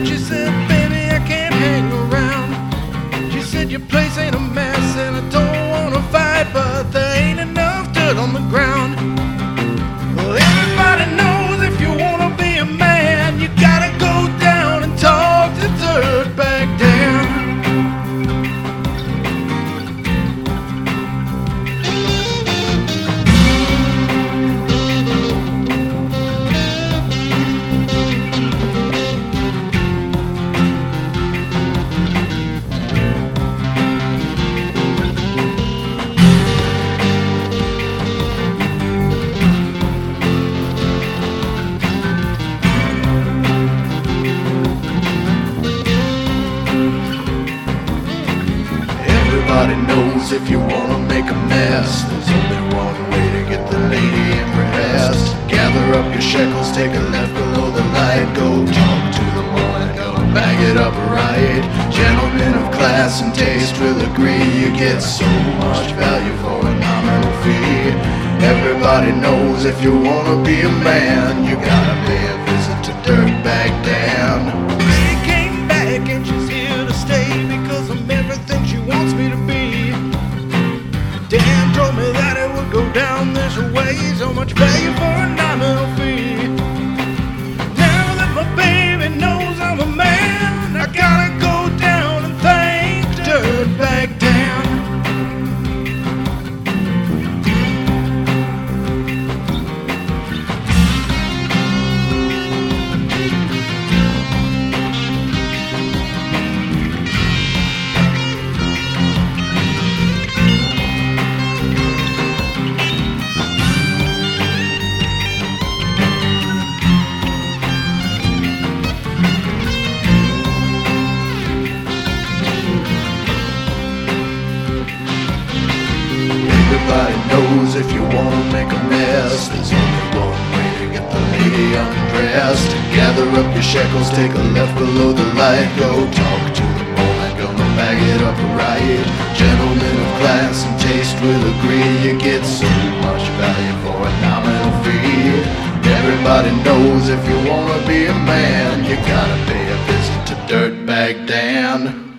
night she said, baby, I can't hang around. She said, your place ain't a mess and I don't wanna fight, but there ain't enough dirt on the ground. Well, everybody knows if you wanna be a man, you gotta go down and talk the dirt back down. Everybody knows if you wanna make a mess, there's only one way to get the lady impressed. Gather up your shekels, take a left below the light, go talk to the woman, go bag it up right. Gentlemen of class and taste will agree, you get so much value for a nominal fee. Everybody knows if you wanna be a man, you gotta pay a visit to Dirtbag Dan. She came back and she's here to stay because I'm everything she wants me to be. Dan told me that it would go down this way, so much value for a nominal fee. Now that my baby knows I'm a man, I gotta go down and thank Dirtbag Dan. Everybody knows if you wanna make a mess, there's only one way to get the lady undressed. Gather up your shekels, take a left below the light, go talk to the woman, gonna bag it up right. Gentlemen of class and taste will agree, you get so much value for a nominal fee. Everybody knows if you wanna be a man, you gotta pay a visit to Dirtbag Dan.